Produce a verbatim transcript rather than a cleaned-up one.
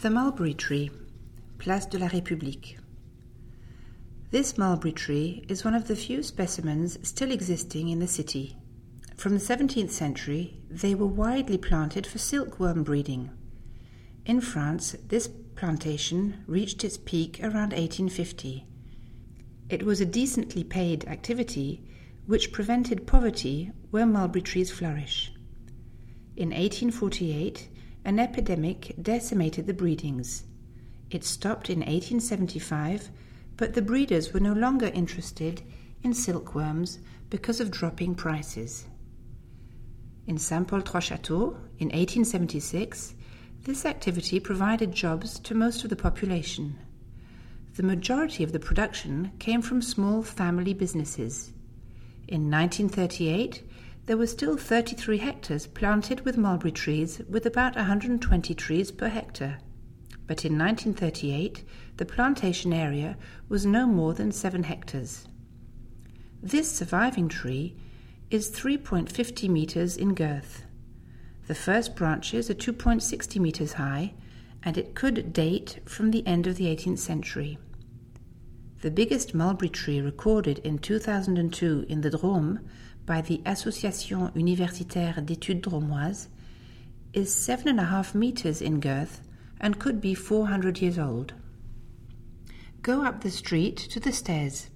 The mulberry tree, Place de la République. This mulberry tree is one of the few specimens still existing in the city. From the seventeenth century, they were widely planted for silkworm breeding. In France, this plantation reached its peak around eighteen fifty. It was a decently paid activity which prevented poverty where mulberry trees flourish. In eighteen forty-eight, an epidemic decimated the breedings. It stopped in eighteen seventy-five, but the breeders were no longer interested in silkworms because of dropping prices. In Saint-Paul-Trois-Châteaux, in eighteen seventy-six, this activity provided jobs to most of the population. The majority of the production came from small family businesses. In nineteen thirty-eight, there were still thirty-three hectares planted with mulberry trees, with about one hundred twenty trees per hectare. But in nineteen thirty-eight, the plantation area was no more than seven hectares. This surviving tree is three point five zero meters in girth. The first branches are two point six zero meters high, and it could date from the end of the eighteenth century. The biggest mulberry tree recorded in two thousand two in the Drôme by the Association Universitaire d'Études Drômoises is seven and a half meters in girth and could be four hundred years old. Go up the street to the stairs.